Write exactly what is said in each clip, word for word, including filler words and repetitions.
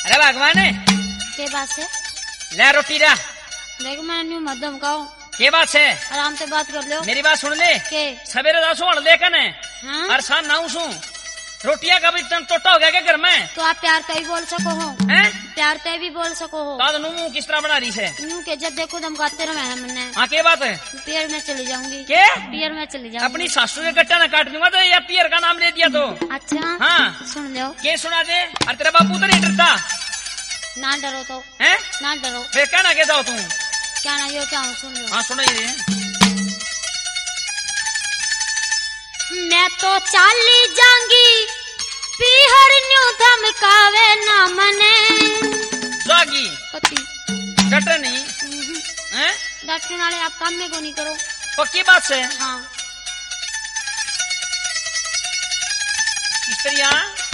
अरे भगवान के बात से ले रोटी रा देखो मैं न्यू मध्यम का हूँ के बात से आराम से बात कर लो। मेरी बात सुन ले के सवेरे दासू हड़ लेकर हाँ? और शाम नाऊ सू रोटियां कभी तन टोटा हो गया क्या घर में? तो आप प्यार ते भी बोल सको हो हैं? प्यार ते भी बोल सको हो। तो नू किस तरह बना रही है? न्यू के जब देखो तुम गाते रहे हैं मैंने। हाँ के बात है? पियर में चली जाऊंगी। के पियर में चली जाऊंगी। अपनी सासू के गट्टा न काट दूंगा तो या पियर का नाम ले दिया तो। अच्छा हाँ सुन लो। के सुना दे और तेरा बापू तो नहीं डरता ना डरो तो है ना डरो फिर क्या ना कहता हो तुम? क्या ना यो चाहूँ सुन लो। हाँ सुनाइए। मैं तो चाली जाऊंगी पीहर न्यू धमकावे ना मने जागी पति डटे नहीं हैं? डटने वाले आप काम में को नहीं करो। पक्की बात से हाँ स्त्रियां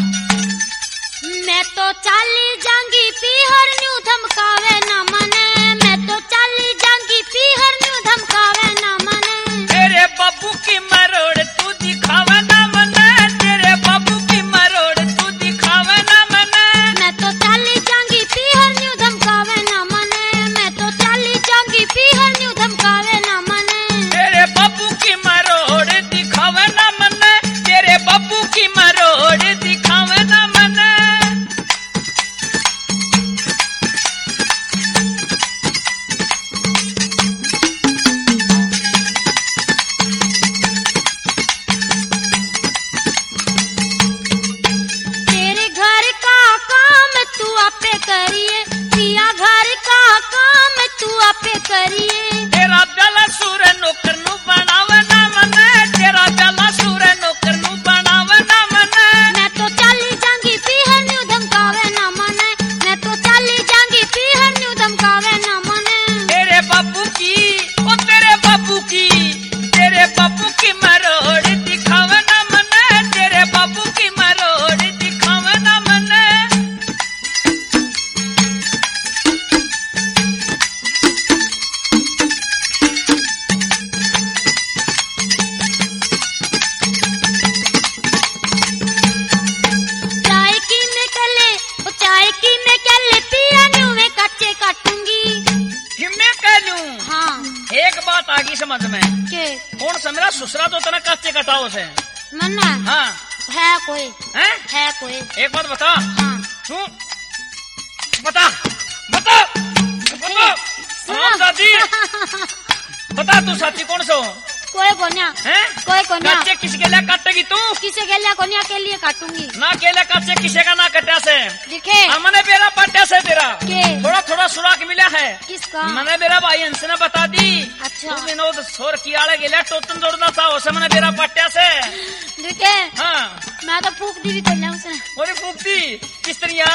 मैं तो चाली जाऊंगी पीहर न्यू धमकावे ना मने। मैं तो चाली जाऊंगी पीहर न्यू धमकावे ना मने। तेरे बाबू की मरोड़ तू दिखावे ना मने। तेरे बाबू की मरोड़ तू दिखावे ना मने। मैं तो चाली जाऊंगी पीहर न्यू धमकावे ना मने। मैं तो चाली जाऊंगी पीहर न्यू धमकावे ना मने। तेरे बाबू की मरोड़ दिखावे ना मने। तेरे बाबू की मरोड़ दिखावे ना मने। तेरे घर का काम तू आपे करिए पिया घर का काम तू आपे करिए। तेरा प्याला सूर नौकर नु बनावे ना मने। तेरा प्याला सूर नौकर नु बनावे ना मने। मैं तो चाली जाऊंगी पीहर न्यू धमकावे ना मने। मैं तो चाली जाऊंगी पीहर न्यू धमकावे ना मने। तेरे बाबू की ओ तेरे बाबू की तेरे बाबू की मरोड़ दिखावे ना मने। तेरे बाबू की मरोड़ दिखावे ना मने। चाय की मैं कले ओ चाय की मैं कले पिया न्यू में कच्चे काटूंगी। कि मैं कह लूं हाँ एक बात आ गई समझ में। के कौन सा मेरा ससुरा तो तना कच्चे कटाओ से मन्ना हाँ है कोई हैं? है कोई एक बात बता हाँ तू बता बता बता हाँ दादी बता तू साथी कौन सो कोई कोन्या हैं? कोई कोन्या कच्चे किसके लिए काटेगी तू? किसे के लिए कोन्या के लिए काटूंगी। ना केले कच्चे किसे का ना कटा से दिखे हमने मेरा पट्टा से तेरा के थोड़ा थोड़ा सुराग मिला है। किसका मैंने मेरा भाई हंस ने बता दी अच्छा तू विनोद सोर की आड़े गेला टोटन जोड़ना था उसे मैंने मेरा पट्टा से दिखे हाँ मैं तो फूक दी भी कर लिया उसने। बोली फूकती किस तरह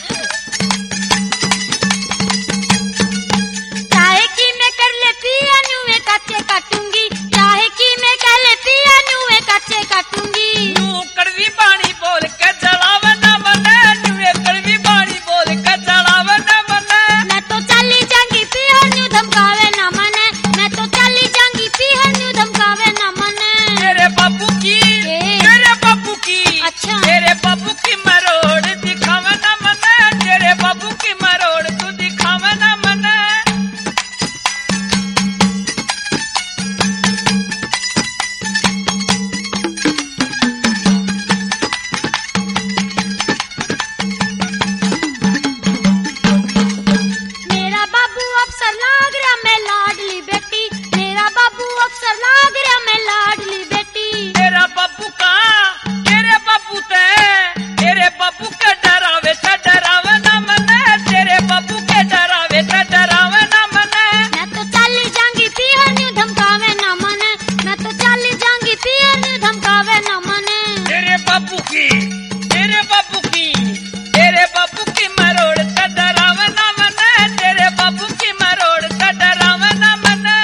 चाहे की मैं कर ले पिया न्यू में कच्चे काटूंगी। चाहे की मैं कर ले पिया न्यू में कच्चे काटूंगी। तू कड़वी बाणी बोल के जलावे ना मने। तू कड़वी बाणी बोल के जलावे ना मने। मैं तो चाली जाऊंगी पिया न्यू धमकावे ना मने। मैं तो चाली जाऊंगी पिया न्यू धमकावे ना मने। तेरे बाबू की के? तेरे बाबू की अच्छा तेरे बाबू की मरोड़ दिखावे ना मने। तेरे बाबू की मरोड़ तू दिखावे ना मने। मेरा बाबू अफसर लाग रहा मैं लाडली बेटी। मेरा बाबू अफसर लाग रहा मैं लाडली बेटी। तेरा बाबू का तेरे बाबू ते तेरे बाबू के डरावे ते डरावे ना मने। तेरे बाबू के डरावे ते डरावे ना मने। मैं तो चाली जाऊंगी पिया न्यू धमकावे ना मने। मैं तो चाली जाऊंगी पिया न्यू धमकावे ना मने। तेरे बाबू की तेरे बाबू की तेरे बाबू की मरोड़ ते डरावे ना मने। तेरे बाबू की मरोड़ ते डरावे ना मने।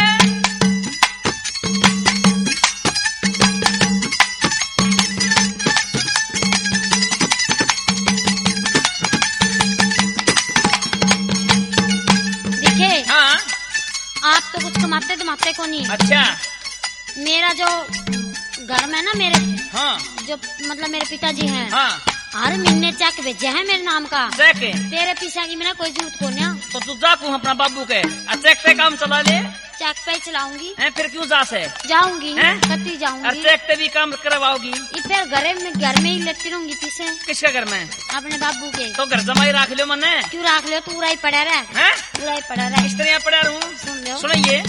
दिखे हाँ आप तो कुछ कमाते धमाते को नहीं। अच्छा मेरा जो घर में ना मेरे हाँ जो मतलब मेरे पिताजी हैं हाँ अरे मिलने चेक भेजे है मेरे नाम का। चेक तेरे पीछे की मैंने कोई जरूरत को ना। तो तू जा तू अपना बाबू के चेक पे काम चला ले। चेक पे चलाऊंगी। हैं फिर क्यों जा से? जाऊंगी और कती जाऊंगी। चेक पे भी काम करवाओगी? फिर घर में घर में ही लेती रहूंगी पीछे। किसके घर में? अपने बाबू के। तो घर जमाई रख लो मने। क्यों रख लो? तू उड़ा ही पड़ा रहा है। उड़ा ही पड़ा रहा। इस तरह पड़ा रहूं। सुन लो सुनिए।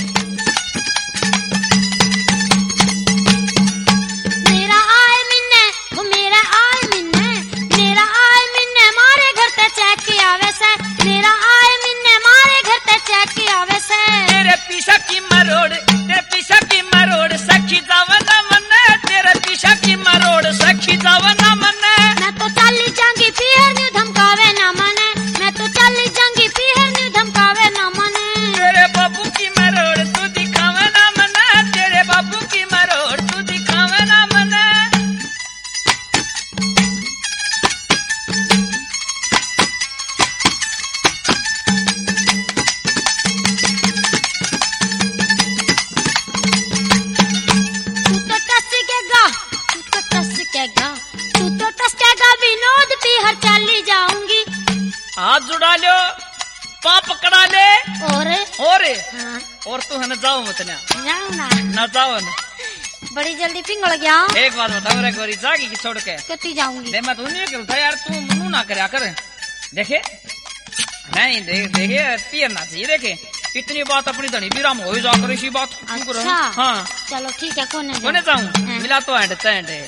मेरा आए मिन्ने वो मेरा आए मिन्ने मेरा आए मिन्ने मारे घर ते चेक के आवे से। मेरा आए मिन्ने मारे घर ते चेक के आवे से। तेरे पीछा की मरोड़ तेरे पीछा की मरोड़ सखी जावना मने। तेरे पीछा की मरोड़ सखी जावना मने। मैं तो चाली जाऊंगी फिर न्यू धमकावे ना मने। मैं तो चाली जाऊंगी फिर न्यू धमकावे ना मने। तेरे बाबू की मरोड़ तू दिखावे ना मने। तेरे बाबू की मरोड़ तू दिखावे ना मने। तू तो टसकेगा विनोद पीहर चाली जाऊंगी। हाथ जुड़ा लो पाप पकड़ा ले। और और हाँ और तू है ना जाओ मत ना जाऊँ ना ना जाओ ना। बड़ी जल्दी पिंगल गया। एक बात बताओ रे गोरी जागी की छोड़ के कती जाऊंगी। दे मैं तू नहीं करता यार तू मनु ना करया कर। देखे नहीं देख देखे पियर ना चाहिए। देखे इतनी बात अपनी धनी विराम हो जाकर इसी बात। अच्छा हाँ चलो ठीक है। कौन कोने जाऊँ मिला तो एंड एंड